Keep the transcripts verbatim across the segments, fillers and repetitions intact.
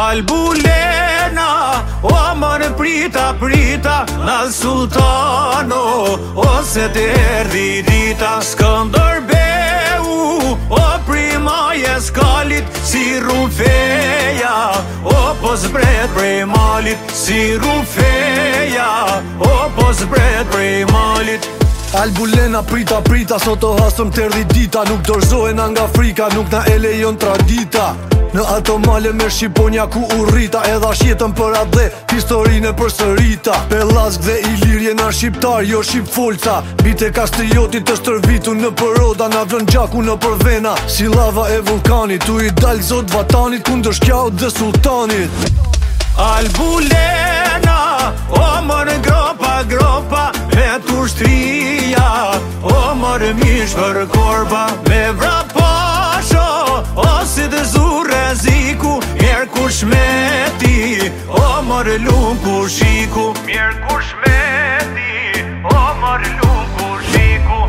Albulena, o mërë prita, prita Nal Sultano, ose të erdi dita Skënderbeu, o prima jeskalit Si Rufeja, o pos bret prej malit Si Rufeja, o pos bret prej malit Albulena prita prita, sot o hasëm të erdi dita Nuk dorzohen nga Afrika, nuk na e lejon tradita Në ato male me Shqiponja ku u rrita Edha shjetën për atë dhe historinë e për sërita Pellazg dhe Ilirje na shqiptar, jo shqip folca Bite kastriotit të stërvitu në përoda Na vën gjaku në përvena Si lava e vulkanit Tu i dal zot vatanit Kundër shkjaut dhe sultanit Albulena, o mërë gropa, gropa Me tushtria, o mërë mish për korba Me vrapasho, o si dhe zure ziku Mjerë ku shmeti, o mërë lumë ku shiku Mjerë ku shmeti, o mërë lumë ku shiku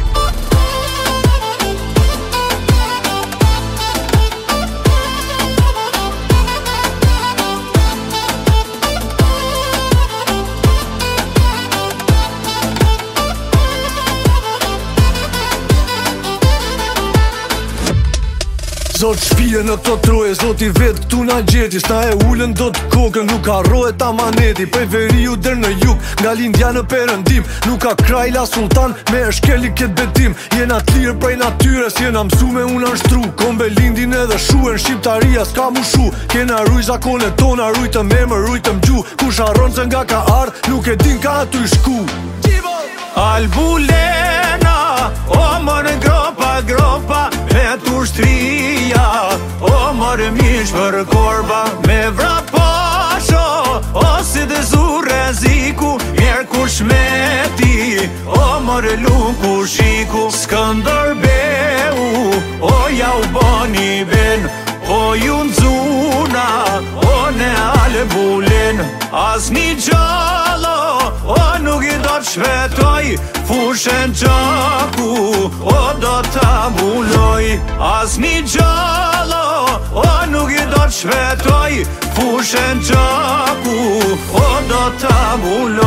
Zot shpije në këto troje, zot i vetë këtu na gjeti S'na e ullën do të kokën, nuk harrohet amaneti Prej veriu der në jug, nga lindja në perëndim Nuk ka krajla sultan, me e shkeli këtë betim Jena t'lirë prej natyres, jena mësu me unë anshtru Kombe lindin edhe shuen, shqiptaria s'ka mu shu Kena ruj zakone tona, rujtëm emër, rujtëm gju Kush harron se nga ka ardh, nuk e din ka aty shku Albulena, o mërë gropa, gropa Me tushtria, o mërë mish për korba Me vrapasho, o si dhe zure ziku Mjerë ku shmeti, o mërë lumë ku shiku Skënderbeu, o ja u boni ben O ju nxuna, o ne Albulen As një gjallo, o nuk i do të shvetoj Fushen gjaku, o do të ambuloj As një gjallo, o nuk i do të shvetoj Fushen gjaku, o do të ambuloj